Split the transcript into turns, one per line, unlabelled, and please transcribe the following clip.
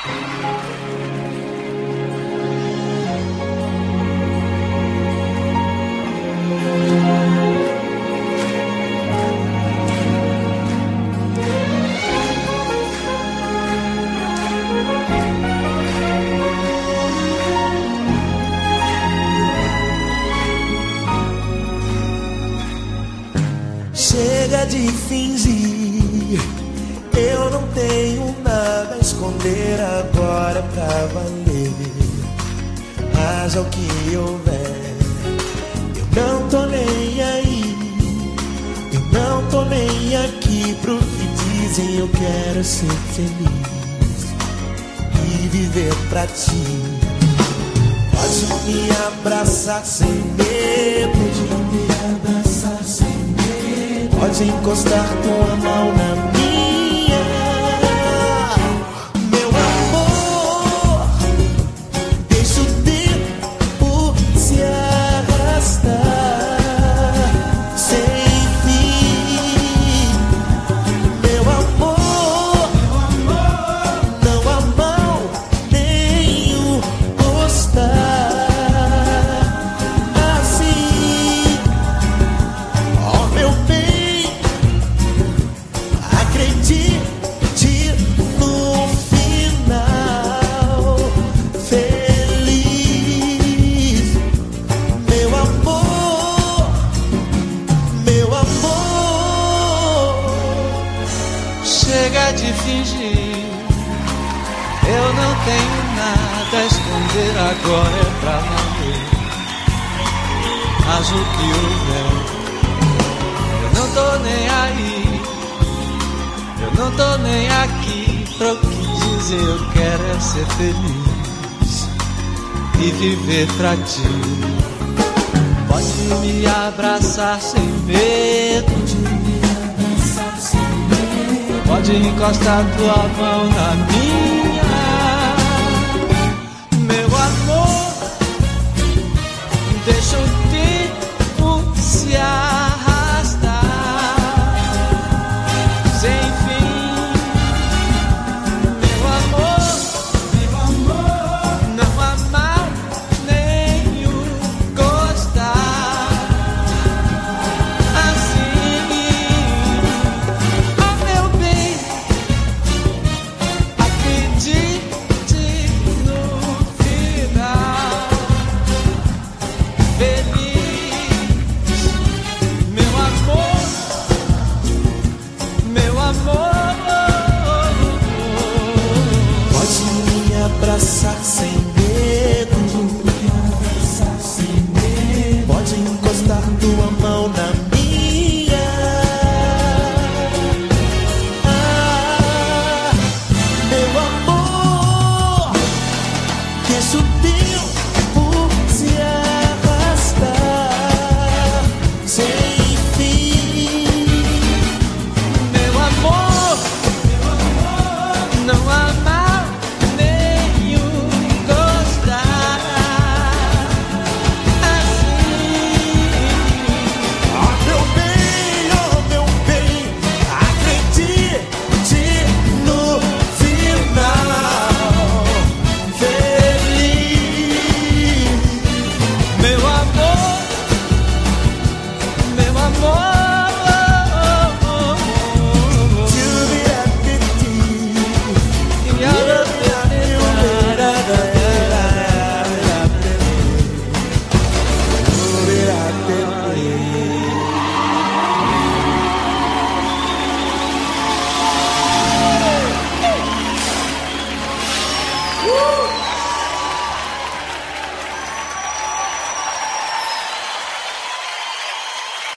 Chega de fingir, eu não tenho nada a esconder agora pra valer. Haja o que houver, eu não tô nem aí, eu não tô nem aqui pro que dizem. Eu quero ser feliz e viver pra ti. Pode me abraçar sem medo de me abraçar sem medo. Pode encostar tua mão na minha. Meu amor, deixa o tempo se arrastar sem fim. Meu amor, não há mal nem o gostar. Assim, ó meu bem, acredite no final feliz. Meu amor, meu amor.
Chega de fingir, eu não tenho nada a esconder, agora é pra valer. Mas o que houver, eu não tô nem aí, eu não tô nem aqui pra o que dizer. Eu quero é ser feliz e viver pra ti. Pode me abraçar sem medo, pode encostar tua mão na minha. Meu amor, deixa o tempo se arrastar sem fim. Meu amor, não há mal nem o gostar. Assim, ó meu bem, acredite no final feliz. Meu amor, meu amor.
Pode me abraçar sem